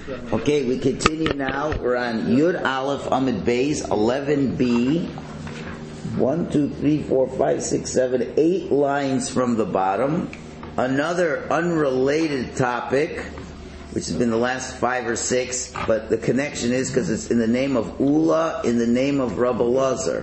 Okay, we continue now. We're on Yud Aleph Amid Beis 11b. 1, 2, 3, 4, 5, 6, 7, 8 lines from the bottom. Another unrelated topic, which has been the last 5 or 6, but the connection is because it's in the name of Ula, in the name of Rabbi Lazar.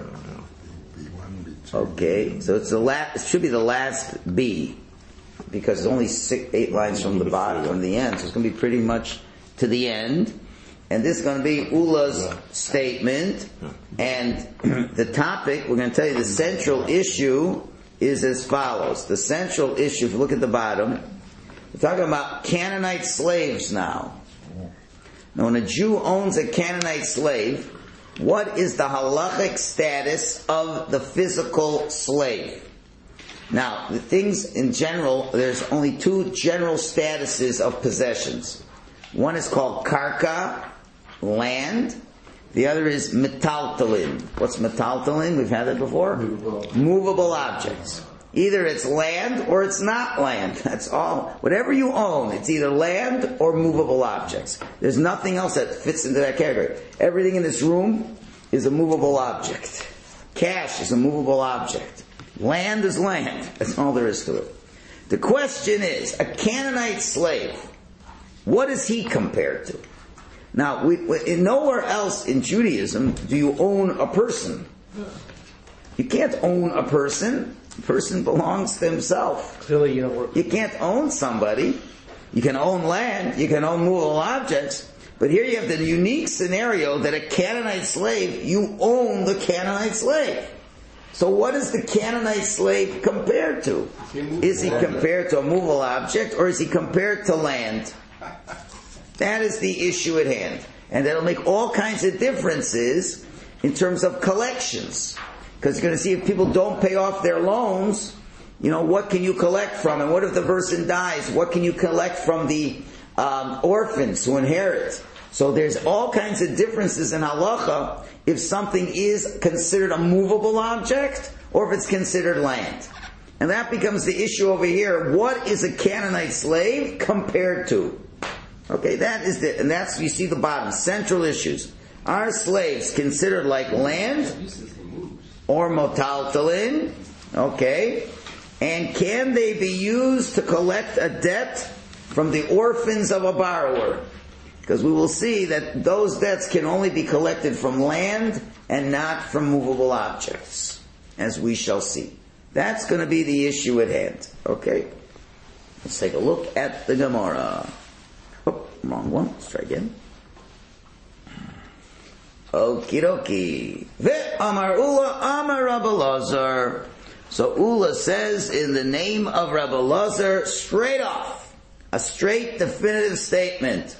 Okay, so it's it should be the last B, because it's only 8 lines from the bottom, from the end, so it's going to be pretty much to the end. And this is going to be Ula's statement, and the topic, we're going to tell you the central issue is as follows. The central issue, if you look at the bottom, we're talking about Canaanite slaves now. Now when a Jew owns a Canaanite slave, what is the halachic status of the physical slave? Now, the things in general, there's only 2 general statuses of possessions. One is called karka, land. The other is metaltalin. What's metaltalin? We've had that before. Movable objects. Either it's land or it's not land. That's all. Whatever you own, it's either land or movable objects. There's nothing else that fits into that category. Everything in this room is a movable object. Cash is a movable object. Land is land. That's all there is to it. The question is, a Canaanite slave, what is he compared to? Now, nowhere else in Judaism do you own a person. You can't own a person. A person belongs to himself. Clearly, you don't work. You can't own somebody. You can own land. You can own movable objects. But here you have the unique scenario that a Canaanite slave, you own the Canaanite slave. So what is the Canaanite slave compared to? Is he compared to a movable object, or is he compared to land? That is the issue at hand. And that'll make all kinds of differences in terms of collections. Because you're going to see if people don't pay off their loans, what can you collect from? And what if the person dies? What can you collect from the orphans who inherit? So there's all kinds of differences in halacha if something is considered a movable object or if it's considered land. And that becomes the issue over here. What is a Canaanite slave compared to? Okay, and that's, you see the bottom, central issues. Are slaves considered like land or motaltalin? Okay. And can they be used to collect a debt from the orphans of a borrower? Because we will see that those debts can only be collected from land and not from movable objects, as we shall see. That's going to be the issue at hand. Okay. Let's take a look at the Gemara. Oh, wrong one. Let's try again. Okie dokie. Amar Ula, Amar Rabbi Lazar. So Ula says in the name of Rabbi Lazar, straight off, a straight definitive statement.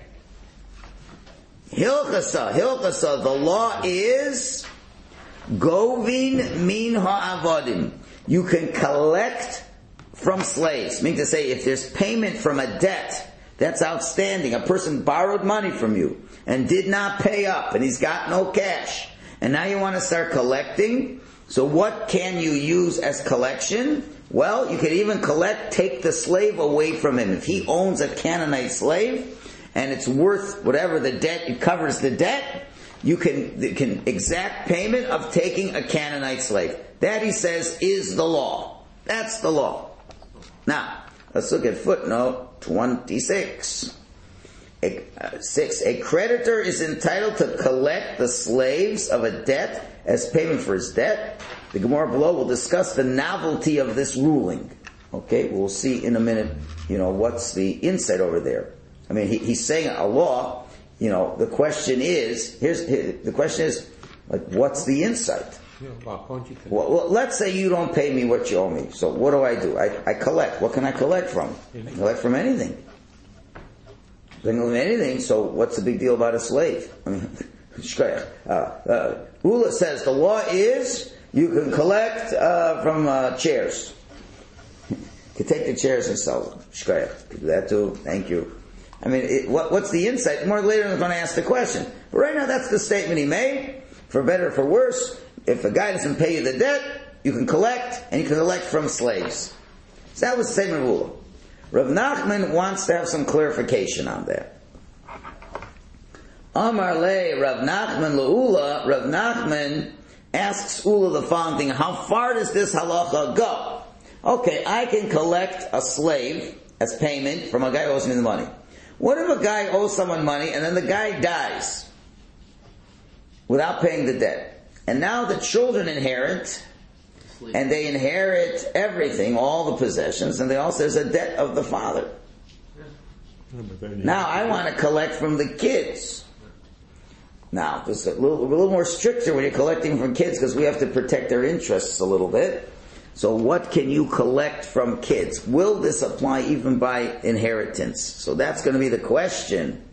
Hilchasa, the law is Govin min ha'avadim. You can collect from slaves. Meaning to say, if there's payment from a debt that's outstanding, a person borrowed money from you and did not pay up, and he's got no cash, and now you want to start collecting, so what can you use as collection? Well, you can even take the slave away from him. If he owns a Canaanite slave, and it's worth whatever the debt, it covers the debt, you can exact payment of taking a Canaanite slave. That, he says, is the law. That's the law. Now, let's look at footnote 26. A creditor is entitled to collect the slaves of a debt as payment for his debt. The Gemara below will discuss the novelty of this ruling. Okay, we'll see in a minute, what's the insight over there. I mean, he's saying a law, the question is, what's the insight? Well, let's say you don't pay me what you owe me. So what do? I collect. What can I collect from? I collect from anything. So what's the big deal about a slave? I mean, Ula says the law is you can collect from chairs. You can take the chairs and sell them. Can do that too. Thank you. I mean, what's the insight? More later I'm going to ask the question. But right now that's the statement he made. For better or for worse, if a guy doesn't pay you the debt, you can collect, and you can collect from slaves. So that was the statement of Ula. Rav Nachman wants to have some clarification on that. Amar le Rav Nachman le'ula. Rav Nachman asks Ula the following thing: how far does this halacha go? Okay, I can collect a slave as payment from a guy who owes me the money. What if a guy owes someone money and then the guy dies without paying the debt? And now the children inherit, and they inherit everything, all the possessions, and they also, there's a debt of the father. Now I want to collect from the kids. Now, it's a little more stricter when you're collecting from kids because we have to protect their interests a little bit. So what can you collect from kids? Will this apply even by inheritance? So that's going to be the question.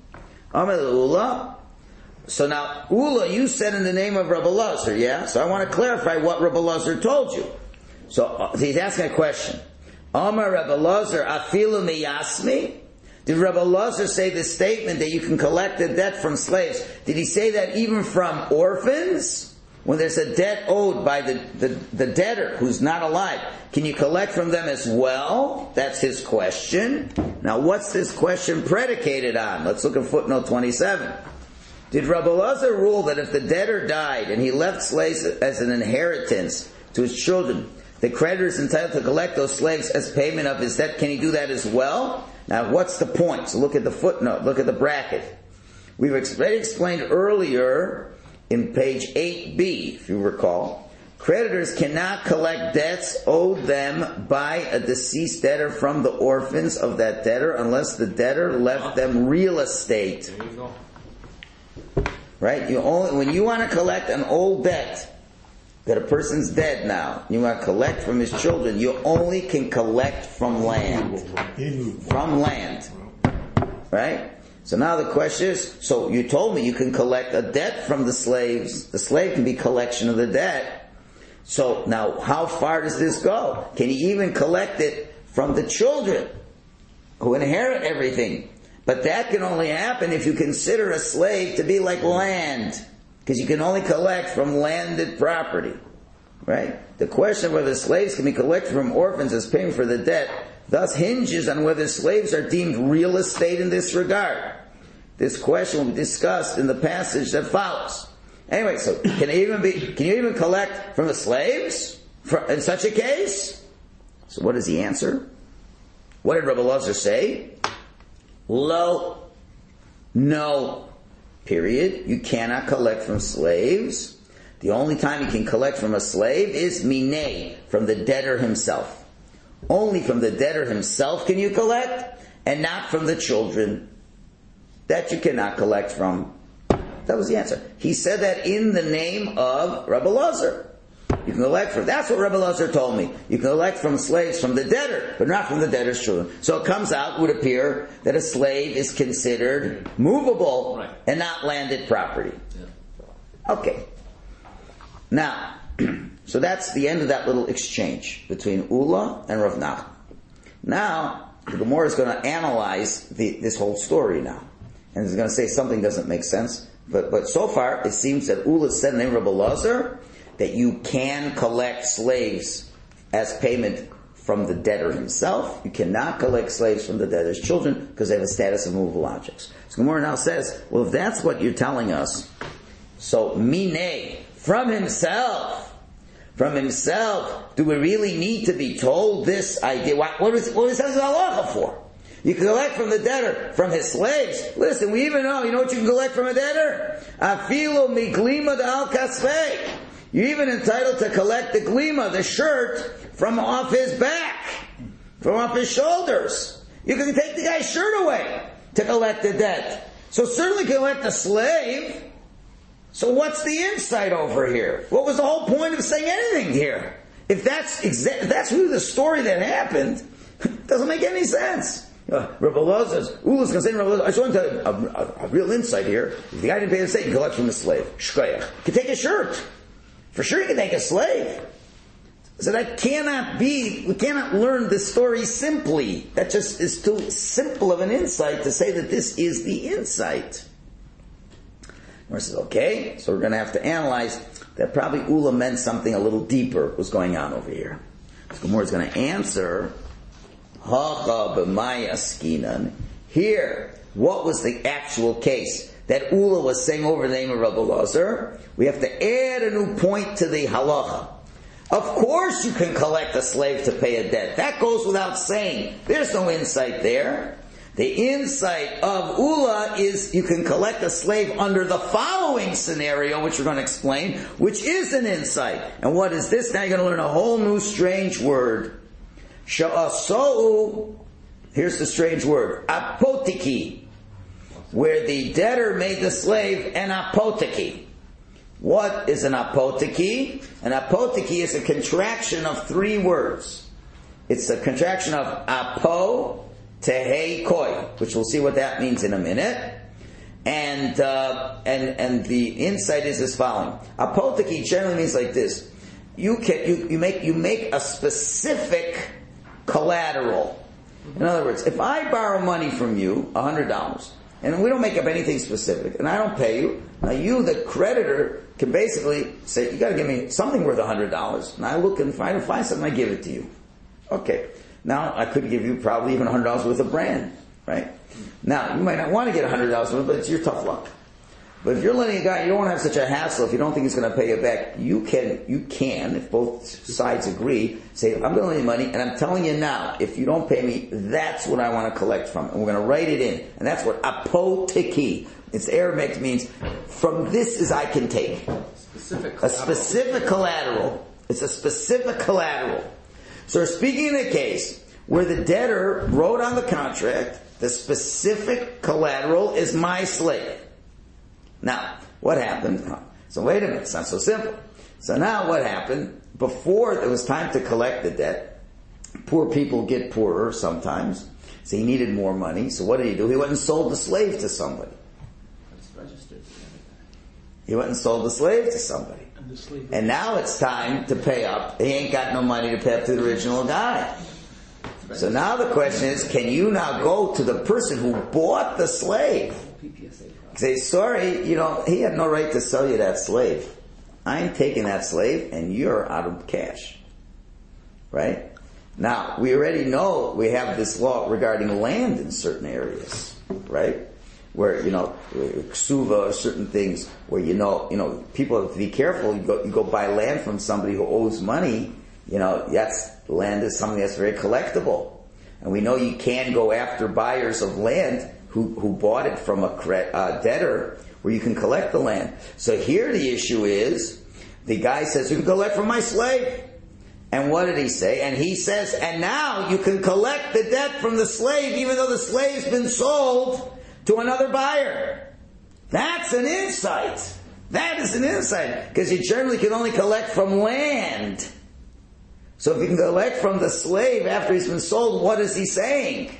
Ula. So now, Ula, you said in the name of Rabbi Elazar, yeah? So I want to clarify what Rabbi Elazar told you. So he's asking a question. Amar Rabbi Elazar, afilu miyasmi? Did Rabbi Elazar say the statement that you can collect the debt from slaves? Did he say that even from orphans? When there's a debt owed by the debtor who's not alive, can you collect from them as well? That's his question. Now what's this question predicated on? Let's look at footnote 27. Did Rabbi Elazar rule that if the debtor died and he left slaves as an inheritance to his children, the creditor is entitled to collect those slaves as payment of his debt? Can he do that as well? Now what's the point? So look at the footnote, look at the bracket. We've already explained earlier in page 8b, if you recall, creditors cannot collect debts owed them by a deceased debtor from the orphans of that debtor unless the debtor left them real estate. There you go. Right? When you want to collect an old debt, that a person's dead now, you want to collect from his children, you only can collect from land. From land. Right? So now the question is, so you told me you can collect a debt from the slaves. The slave can be collection of the debt. So now how far does this go? Can you even collect it from the children who inherit everything? But that can only happen if you consider a slave to be like land. Because you can only collect from landed property. Right? The question of whether slaves can be collected from orphans as paying for the debt thus hinges on whether slaves are deemed real estate in this regard. This question will be discussed in the passage that follows. Anyway, so can you even collect from the slaves in such a case? So what does he answer? What did Rabbi Elazar say? Lo. No. Period. You cannot collect from slaves. The only time you can collect from a slave is minei, from the debtor himself. Only from the debtor himself can you collect, and not from the children. That you cannot collect from. That was the answer. He said that in the name of Rabbi Elazar. You can collect from, that's what Rabbi Elazar told me. You can collect from slaves from the debtor, but not from the debtor's children. So it comes out, it would appear, that a slave is considered movable, right, and not landed property. Yeah. Okay. Now, so that's the end of that little exchange between Ula and Rav Nachman. Now, the Gemara is going to analyze this whole story now. And it's going to say something doesn't make sense. But so far, it seems that Ula said in the name of Rabbi Elazar that you can collect slaves as payment from the debtor himself. You cannot collect slaves from the debtor's children because they have a status of movable objects. So Gemara now says, well, if that's what you're telling us, so minei, from himself, do we really need to be told this idea? What is halacha for? You can collect from the debtor, from his slaves. Listen, we even know, you know what you can collect from a debtor? Afilu miglima al kasvei. You're even entitled to collect the glima, the shirt, from off his back, from off his shoulders. You can take the guy's shirt away to collect the debt. So certainly collect the slave. So what's the insight over here? What was the whole point of saying anything here? If that's really the story that happened, it doesn't make any sense. Rabbi Elazar, Ula's going to say to Rabbi Elazar, I just want to tell you a real insight here. If the guy didn't pay the estate, you can collect from the slave. Shkoyach. You can take a shirt. For sure you can take a slave. So that cannot be, we cannot learn this story simply. That just is too simple of an insight to say that this is the insight. Gemara says, okay, so we're going to have to analyze that probably Ula meant something a little deeper was going on over here. So Gemara is going to answer, Hacha b'maya skinan. Here, what was the actual case that Ula was saying over the name of Rabbi Elazar, we have to add a new point to the halacha. Of course you can collect a slave to pay a debt. That goes without saying. There's no insight there. The insight of Ula is you can collect a slave under the following scenario, which we're going to explain, which is an insight. And what is this? Now you're going to learn a whole new strange word. Sha'asou, here's the strange word, apotiki, where the debtor made the slave an apotiki. What is an apotiki? An apotiki is a contraction of three words. It's a contraction of apo, tehei, koi, which we'll see what that means in a minute. And the insight is as following. Apotiki generally means like this. You make a specific collateral. In other words, if I borrow money from you, $100, and we don't make up anything specific, and I don't pay you, now you, the creditor, can basically say, you gotta give me something worth $100, and I look and find something, I give it to you. Okay. Now, I could give you probably even $100 worth of brand, right? Now, you might not want to get $100 worth, but it's your tough luck. But if you're letting a guy, you don't want to have such a hassle, if you don't think he's going to pay you back, you can, if both sides agree, say, I'm going to lend you money, and I'm telling you now, if you don't pay me, that's what I want to collect from. And we're going to write it in. And that's what apotiki, it's Aramaic, means, from this as I can take. A specific collateral. It's a specific collateral. So we're speaking in a case where the debtor wrote on the contract, the specific collateral is my slave. Now, what happened? So wait a minute, it's not so simple. So now what happened? Before it was time to collect the debt, poor people get poorer sometimes, so he needed more money. So what did he do? He went and sold the slave to somebody. He went and sold the slave to somebody. And now it's time to pay up. He ain't got no money to pay up to the original guy. So now the question is, can you now go to the person who bought the slave? Say, sorry, he had no right to sell you that slave. I'm taking that slave and you're out of cash. Right? Now, we already know we have this law regarding land in certain areas. Right? Where, ksuva or certain things where people have to be careful. You go buy land from somebody who owes money, land is something that's very collectible. And we know you can go after buyers of land who bought it from a debtor where you can collect the land. So here the issue is, the guy says, you can collect from my slave. And what did he say? And he says, and now you can collect the debt from the slave even though the slave's been sold to another buyer. That's an insight. That is an insight. Because you generally can only collect from land. So if you can collect from the slave after he's been sold, what is he saying?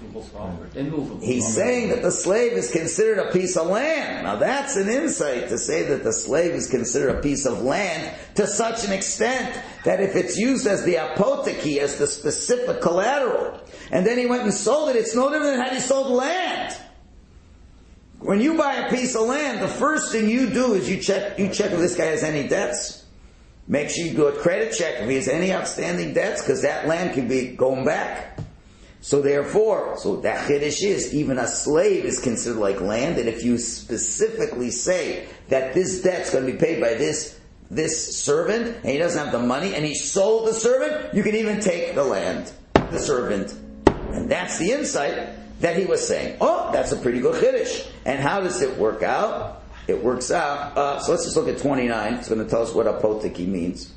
He's saying that the slave is considered a piece of land. Now that's an insight, to say that the slave is considered a piece of land to such an extent that if it's used as the apotiki, as the specific collateral, and then he went and sold it, it's no different than had he sold land. When you buy a piece of land, the first thing you do is you check if this guy has any debts. Make sure you do a credit check if he has any outstanding debts, because that land can be going back. So therefore, that chiddush is, even a slave is considered like land, and if you specifically say that this debt's going to be paid by this servant, and he doesn't have the money, and he sold the servant, you can even take the land, the servant. And that's the insight that he was saying. Oh, that's a pretty good chiddush. And how does it work out? It works out, so let's just look at 29. It's going to tell us what apotiki means.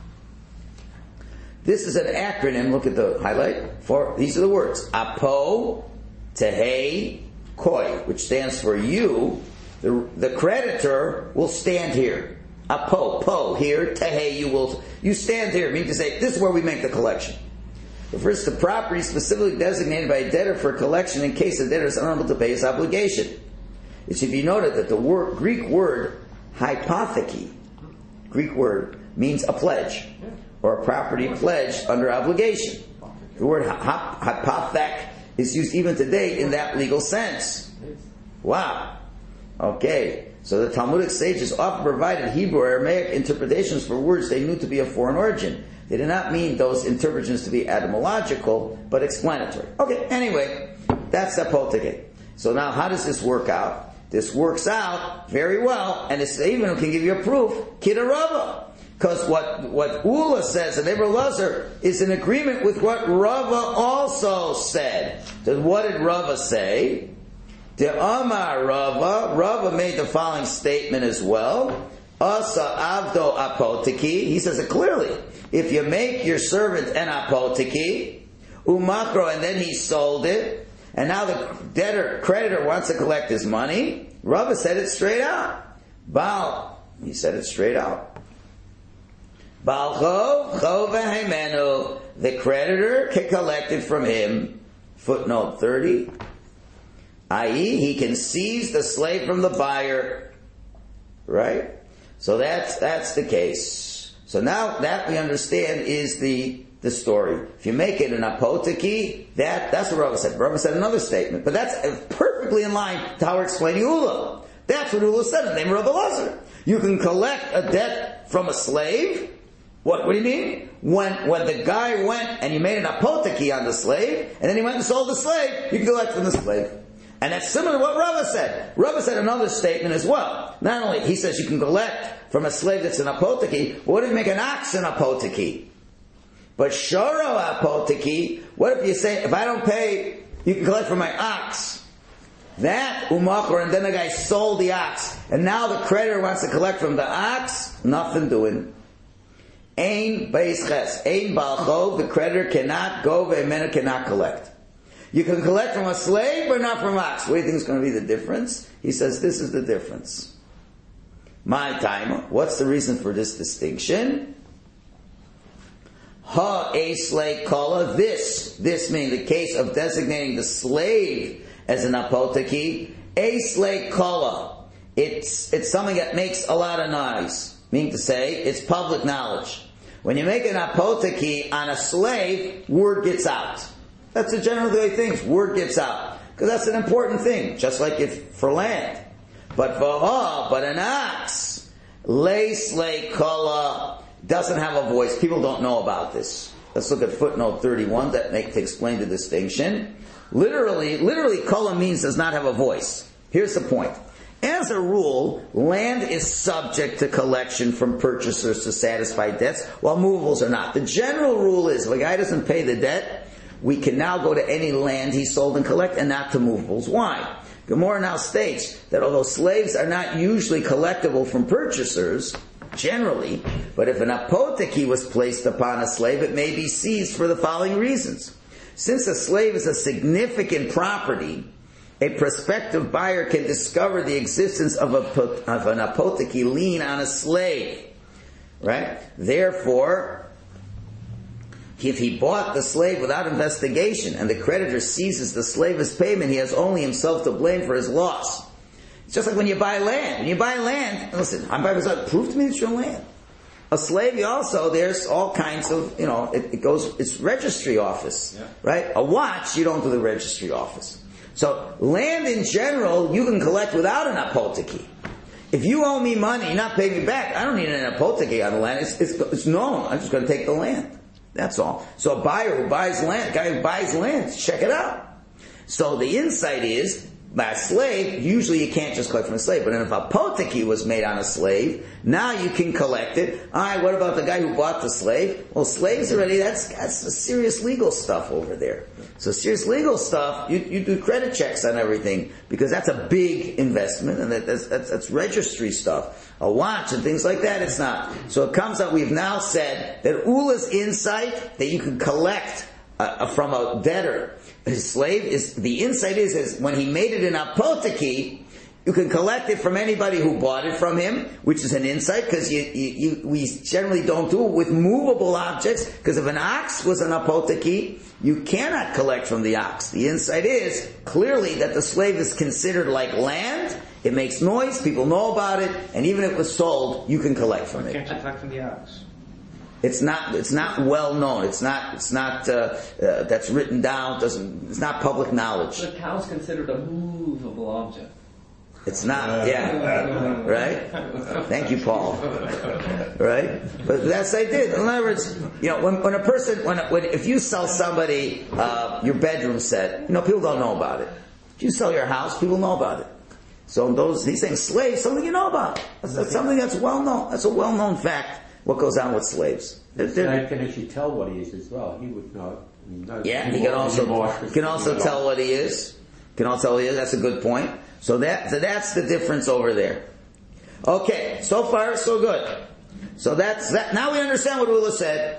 This is an acronym, look at the highlight, these are the words. Apo, tehei, koi, which stands for you, the creditor will stand here. Apo, here, tehei, you stand here, meaning to say, this is where we make the collection. The first, the property specifically designated by a debtor for collection in case the debtor is unable to pay his obligation. It should be noted that the Greek word hypotheki, means a pledge, or a property pledged under obligation. The word hypothek is used even today in that legal sense. Wow. Okay. So the Talmudic sages often provided Hebrew or Aramaic interpretations for words they knew to be of foreign origin. They did not mean those interpretations to be etymological, but explanatory. Okay, anyway, that's apoteke. So now how does this work out? This works out very well, and it's even can give you a proof, Kida Rava. Because what Ula says and Eber Lazar is in agreement with what Rava also said. So what did Rava say? The Amar Rava made the following statement as well. Asa Avdo Apotiki. He says it clearly. If you make your servant an Apotiki, Umakro, and then he sold it, and now the creditor wants to collect his money, Rava said it straight out. Baal, he said it straight out. Baal Chov v'heimenu, the creditor can collect it from him. Footnote 30. I.e., he can seize the slave from the buyer. Right? So that's the case. So now that we understand is the story. If you make it an apoteki, that's what Rava said. Rava said another statement, but that's perfectly in line to how we're explaining Ula. That's what Ula said in the name of Rabbi Lazar. You can collect a debt from a slave. What do you mean? When the guy went and you made an apoteki on the slave, and then he went and sold the slave, you can collect from the slave. And that's similar to what Rava said. Rava said another statement as well. Not only, he says you can collect from a slave that's an apoteki, but what if you make an ox an apoteki? But shoro apoteki, what if you say, if I don't pay, you can collect from my ox? That umakor, and then the guy sold the ox, and now the creditor wants to collect from the ox, nothing doing. Ein beis ches, ein bal chov, the creditor cannot go, ve'emenu cannot collect. You can collect from a slave, but not from ox. What do you think is going to be the difference? He says, this is the difference. My time, what's the reason for this distinction? Ha eslei kala, this meaning the case of designating the slave as an apoteki, eslei kala. It's something that makes a lot of noise. Meaning to say, it's public knowledge. When you make an apoteki on a slave, word gets out. That's the general way things. Word gets out. Because that's an important thing. Just like if for land. But an ox, lei kala, doesn't have a voice. People don't know about this. Let's look at footnote 31 to explain the distinction. Literally, kala means does not have a voice. Here's the point. As a rule, land is subject to collection from purchasers to satisfy debts, while movables are not. The general rule is if a guy doesn't pay the debt, we can now go to any land he sold and collect, and not to movables. Why? Gemara now states that although slaves are not usually collectible from purchasers, generally, but if an apoteki was placed upon a slave, it may be seized for the following reasons. Since a slave is a significant property, a prospective buyer can discover the existence of an apoteki lien on a slave. Right? Therefore, if he bought the slave without investigation and the creditor seizes the slave as payment, he has only himself to blame for his loss. It's just like when you buy land. When you buy land, listen, I'm buying this, prove to me it's your land. A slave, also, there's all kinds of, it's registry office. Yeah. Right? A watch, you don't do the registry office. So, land in general, you can collect without an apoteki. If you owe me money, you're not paying me back, I don't need an apoteki on the land. It's known. I'm just going to take the land. That's all. So a buyer who buys land, a guy who buys land, check it out. So the insight is, by a slave, usually you can't just collect from a slave, but if a apoteki was made on a slave, now you can collect it. Alright, what about the guy who bought the slave? Well, slaves already, that's serious legal stuff over there. So serious legal stuff, you do credit checks on everything, because that's a big investment, and that's registry stuff. A watch and things like that, it's not. So it comes out, we've now said that Ula's insight, that you can collect from a debtor, his slave, the insight is when he made it in apoteki, you can collect it from anybody who bought it from him, which is an insight, because we generally don't do it with movable objects, because if an ox was an apoteki, you cannot collect from the ox. The insight is clearly that the slave is considered like land, it makes noise, people know about it, and even if it was sold, you can collect from it. Can't you collect from the ox? It's not well known. It's not that's written down. It's not public knowledge. The cow's considered a movable object. It's not, yeah. Right? Thank you, Paul. Right? But that's what I did. In other words, when a person, if you sell somebody your bedroom set, people don't know about it. If you sell your house, people know about it. So he's saying slaves, something you know about. That's something that's well known. That's a well-known fact, what goes on with slaves. The slave can actually tell what he is as well. He would know. Yeah, he can also tell what he is. Can also tell what he is. That's a good point. So that's the difference over there. Okay, so far so good. So that's that. Now we understand what Ula said.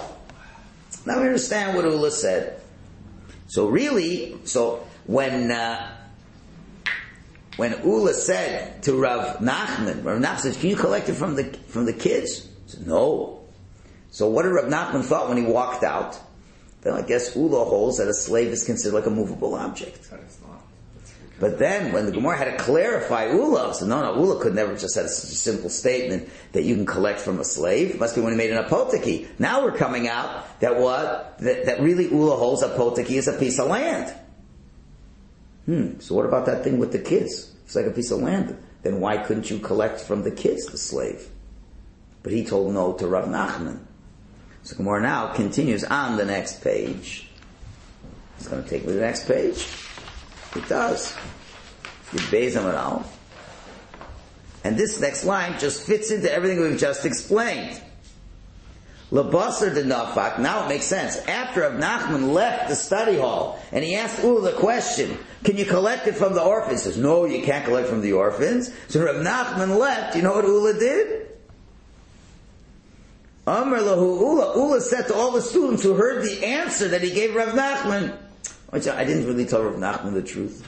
So really, when Ula said to Rav Nachman said, "Can you collect it from the kids?" He said, "No." So what did Rav Nachman thought when he walked out? Then I guess Ula holds that a slave is considered like a movable object. But then, when the Gemara had to clarify Ula, so no, Ula could never just have such a simple statement that you can collect from a slave. It must be when he made an apoteki. Now we're coming out that really Ula holds apoteki is a piece of land. So what about that thing with the kids? It's like a piece of land. Then why couldn't you collect from the kids, the slave? But he told no to Rav Nachman. So Gemara now continues on the next page. It's going to take me to the next page. It does. And this next line just fits into everything we've just explained. Labasar de Nafak, now it makes sense. After Rav Nachman left the study hall, and he asked Ula the question, can you collect it from the orphans? He says, no, you can't collect from the orphans. So Rav Nachman left, you know what Ula did? Amar lahu Ula said to all the students who heard the answer that he gave Rav Nachman, I didn't really tell Rav Nachman the truth.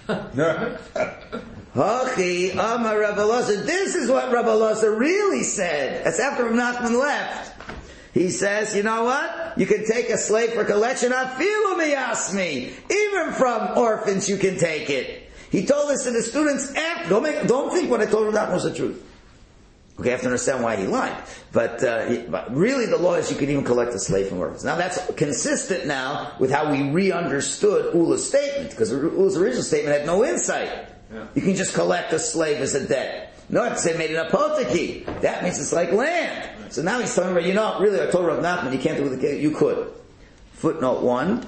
Hachi, Amar Rav Elazar. This is what Rav Elazar really said. That's after Rav Nachman left. He says, you know what? You can take a slave for collection. Afilu miyasmi. Even from orphans you can take it. He told this to the students after. Don't think what I told Rav Nachman was the truth. Okay, you have to understand why he lied. But really the law is you can even collect a slave from orphans. Now that's consistent now with how we re-understood Ula's statement, because Ula's original statement had no insight. Yeah. You can just collect a slave as a debt. No, I have to say made an apoteki. That means it's like land. Right. So now he's telling me, really I told Rav Nachman you can't do it with the kid. You could. Footnote 1.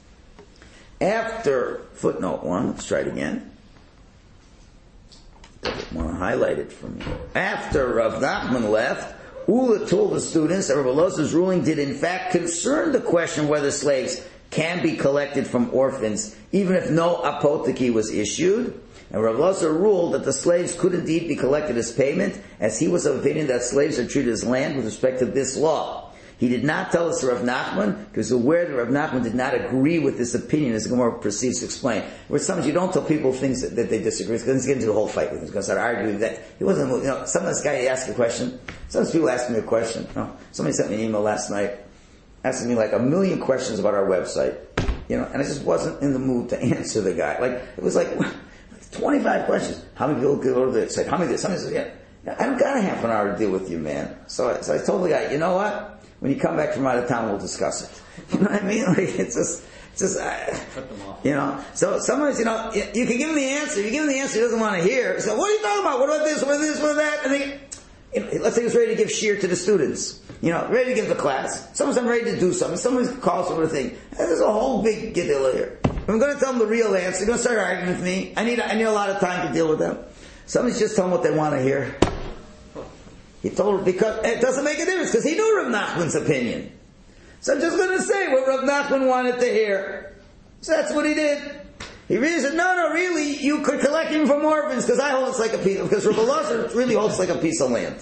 After footnote 1, let's try it again. I want to highlight it from you. After Rav Nachman left, Ula told the students that Rav Elazar's ruling did in fact concern the question whether slaves can be collected from orphans, even if no apoteki was issued. And Rav Elazar ruled that the slaves could indeed be collected as payment, as he was of opinion that slaves are treated as land with respect to this law. He did not tell us to Rav Nachman, because aware that Rav Nachman did not agree with this opinion, as the Gemara proceeds to explain. Where sometimes you don't tell people things that they disagree with, because they get into the whole fight with him. He's going to start arguing that he wasn't, sometimes this guy asked a question, sometimes people ask me a question. Somebody sent me an email last night, asking me like 1 million questions about our website, and I just wasn't in the mood to answer the guy. It was like 25 questions. How many people go to the site? How many this? How many this? Yeah. I don't got a half an hour to deal with you, man. So I told the guy, you know what? When you come back from out of town, we'll discuss it. You know what I mean? It's just, cut them off. So sometimes, you can give him the answer. You give him the answer he doesn't want to hear. So what are you talking about? What about this? What about this? What about that? And let's say he's ready to give shiur to the students. Ready to give the class. Sometimes I'm ready to do something. Somebody calls for a thing. There's a whole big gedilla here. I'm going to tell them the real answer. They're going to start arguing with me. I need a lot of time to deal with them. Somebody's just telling them what they want to hear. He told her because it doesn't make a difference, because he knew Rav Nachman's opinion. So I'm just going to say what Rav Nachman wanted to hear. So that's what he did. He really said, no, really, you could collect him from orphans, because I hold it's like a piece, because Rav Elazar really holds like a piece of land.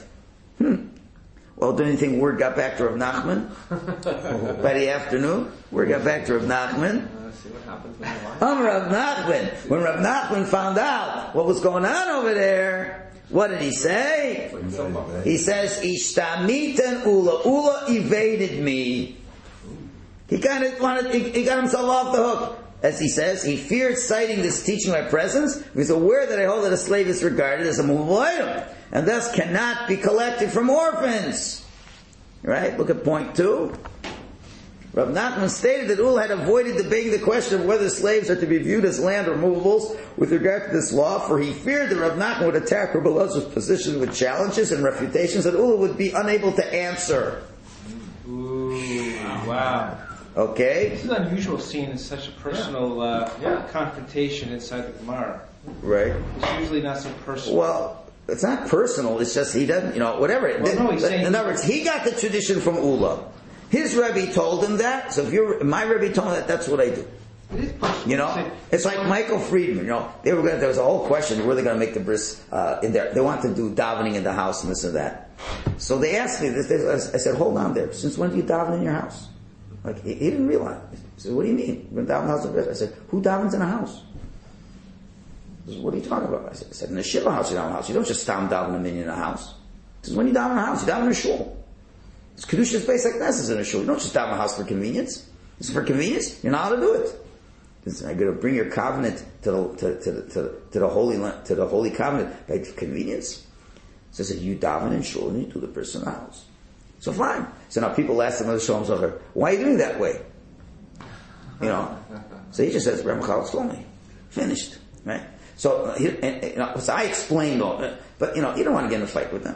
Well, do anything word got back to Rav Nachman? By the afternoon, word got back to Rav Nachman. See what happens when you lie. Rav Nachman. When Rav Nachman found out what was going on over there, what did he say? He says, Ishtamitan Ula. Ula evaded me. He kind of he got himself off the hook. As he says, he feared citing this teaching in my presence. He was aware that I hold that a slave is regarded as a movable item, and thus cannot be collected from orphans. Right? Look at point 2. Rav Nachman stated that Ula had avoided debating the question of whether slaves are to be viewed as land or movables with regard to this law, for he feared that Rav Nachman would attack Rav Elazar's position with challenges and refutations that Ula would be unable to answer. Ooh, wow. Okay? This is unusual seeing such a personal confrontation inside the Gemara. Right. It's usually not so personal. Well, it's not personal, it's just he doesn't, whatever. Well, no, he's saying in other words, he got the tradition from Ula. His Rebbe told him that, so if my Rebbe told him that, that's what I do. It is personal. It's like Michael Friedman, there was a whole question, were they going to make the bris in there? They want to do davening in the house and this and that. So they asked me this, I said, hold on there, since when do you daven in your house? Like, he didn't realize. He said, what do you mean? We're going to daven in the house of bris. I said, who davens in a house? He said, what are you talking about? I said, in a shiva house, you daven in a house. You don't just daven a minyan in a house. He says, when you daven in a house, you daven in a shul. It's Kedusha's place like this is in a shul. You don't just daven in a house for convenience. It's for convenience. You're not allowed to do it. I'm going to bring your covenant to the holy covenant by convenience. So I said, you daven in shul and you do the bris in the house. So fine. So now people ask him, why are you doing that way? So he just says, Reb Chal told me. Finished. Right? So, so I explained all that. But, you don't want to get in a fight with them,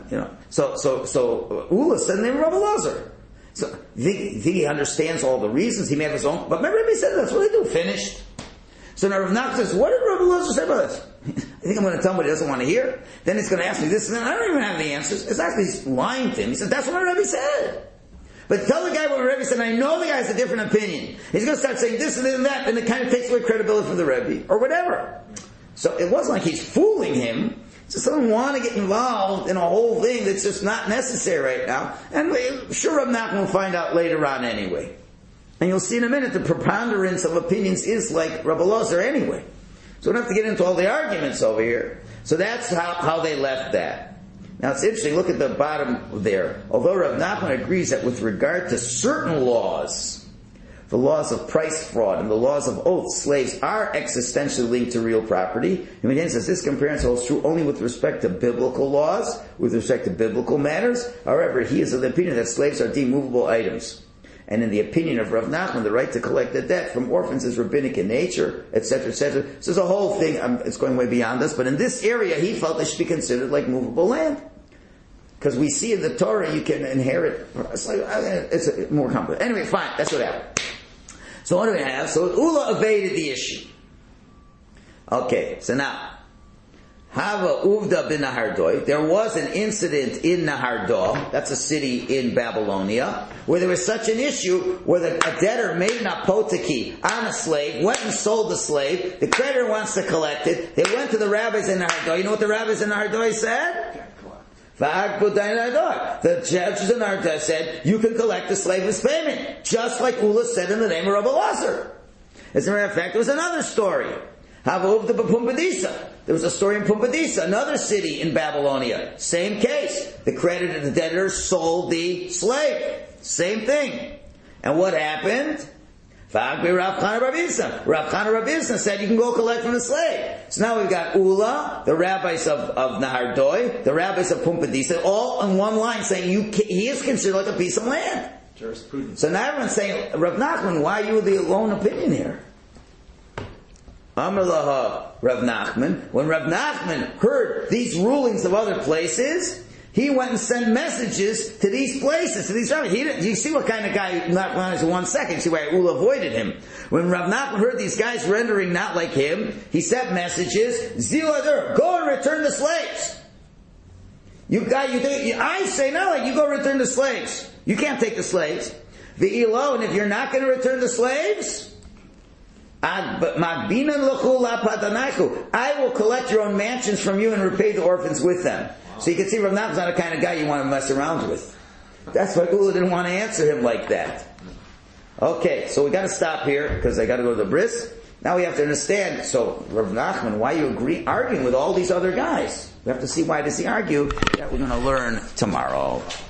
So Ula said the name of Rabbi Lazar. So, think he understands all the reasons, he may have his own, but remember he said that's what they do, finished. So now Rav Nachman says, what did Rabbi Lazar say about this? I think I'm going to tell him what he doesn't want to hear. Then he's going to ask me this, and then I don't even have the answers. It's actually he's lying to him. He says, that's what my Rebbe said. But tell the guy what my Rebbe said, and I know the guy has a different opinion. He's going to start saying this and that, and it kind of takes away credibility from the Rebbe, or whatever. So it wasn't like he's fooling him. He just doesn't want to get involved in a whole thing that's just not necessary right now. And sure, Rav Nachman will find out later on anyway. And you'll see in a minute the preponderance of opinions is like Rabbi Lazar anyway. So we don't have to get into all the arguments over here. So that's how they left that. Now it's interesting, look at the bottom there. Although Rav Nachman agrees that with regard to certain laws, the laws of price fraud and the laws of oath, slaves are existentially linked to real property. And again says this comparison holds true only with respect to biblical laws, with respect to biblical matters. However, he is of the opinion that slaves are deemed movable items. And in the opinion of Rav Nachman, the right to collect the debt from orphans is rabbinic in nature, etc., etc. So there's a whole thing, it's going way beyond us, but in this area he felt it should be considered like movable land. Because we see in the Torah you can inherit, it's more complicated. Anyway, fine, that's what happened. So what do we have? So Ula evaded the issue. Okay, so now, Hava Uvda bin Nahardoi. There was an incident in Nahardo, that's a city in Babylonia, where there was such an issue where a debtor made an apoteki on a slave, went and sold the slave, the creditor wants to collect it, they went to the rabbis in Nahardo. You know what the rabbis in Nahardo said? The judges in Nahardo said, you can collect the slave's payment, just like Ula said in the name of Rabbi Lazar. As a matter of fact, there was another story. Hava Uvda b'Pumpadisa. There was a story in Pumpadisa, another city in Babylonia. Same case. The creditor, the debtor, sold the slave. Same thing. And what happened? Rav Chana Rabisa said you can go collect from the slave. So now we've got Ula, the rabbis of Nahardoi, the rabbis of Pumpadisa, all in one line saying he is considered like a piece of land. Jurisprudence. So now everyone's saying, Rav Nachman, why are you the lone opinion here? Amar laha Rav Nachman. When Rav Nachman heard these rulings of other places, he went and sent messages to these places, to these rabbis. You see what kind of guy Nachman is in 1 second. See why Ula avoided him. When Rav Nachman heard these guys rendering not like him, he sent messages, Ziladur, go and return the slaves. I say no, like you go return the slaves. You can't take the slaves. The Elo, and if you're not going to return the slaves, I will collect your own mansions from you and repay the orphans with them. So you can see Rav Nachman's not the kind of guy you want to mess around with. That's why Ula didn't want to answer him like that. Okay, so we got to stop here because I got to go to the bris. Now we have to understand. So Rav Nachman, why you arguing with all these other guys? We have to see why does he argue. That we're going to learn tomorrow.